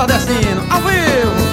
nordestino, ao vivo.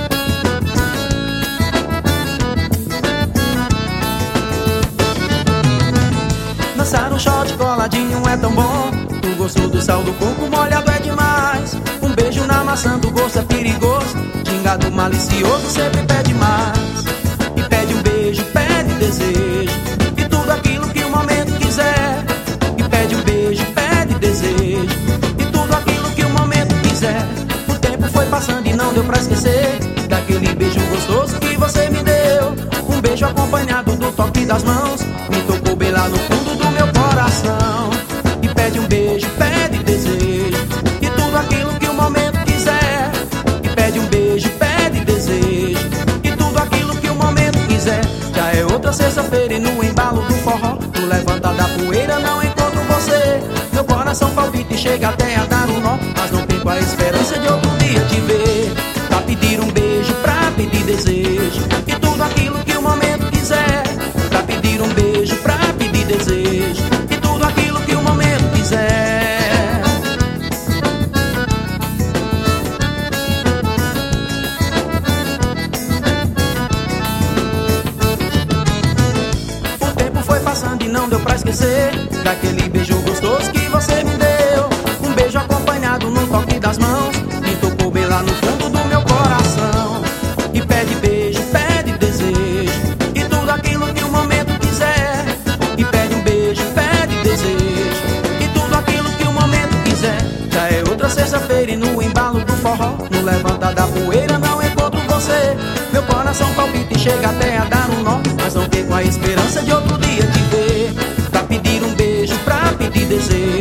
Dançar um shot coladinho é tão bom. Tu gostou do sal do coco, molhado é demais. Um beijo na maçã do gosto é perigoso. Gingado malicioso sempre pede mais. E pede um beijo, pede desejo, e tudo aquilo que o momento quiser. E pede um beijo, pede desejo, e tudo aquilo que o momento quiser. O tempo foi passando e não deu pra esquecer daquele beijo gostoso que você me deu. Um beijo acompanhado do toque das mãos, me tocou bem lá no fundo do meu coração. E pede um beijo, pede desejo, e tudo aquilo que o momento quiser. E pede um beijo, pede desejo, e tudo aquilo que o momento quiser. Já é outra sexta-feira e no embalo do forró, tu levanta da poeira, não encontro você. Meu coração palpita e chega até a dar um nó, mas não perco a esperança de outro dia te ver. Pra pedir um beijo, pra pedir desejo, e tudo aquilo que o momento quiser. Pra pedir um beijo, pra pedir desejo, e tudo aquilo que o momento quiser. O tempo foi passando e não deu pra esquecer daquele beijo gostoso que você me deu. Um beijo acompanhado no toque das mãos, me tocou bem lá no fundo do meu coração. E pede beijo, pede desejo, e tudo aquilo que o momento quiser. E pede um beijo, pede desejo, e tudo aquilo que o momento quiser. Já é outra sexta-feira e no embalo do forró, no levanta da poeira, não encontro você. Meu coração palpita e chega até a dar um nó, mas não perco a esperança de outro dia te ver. Pra pedir um beijo, pra pedir desejo,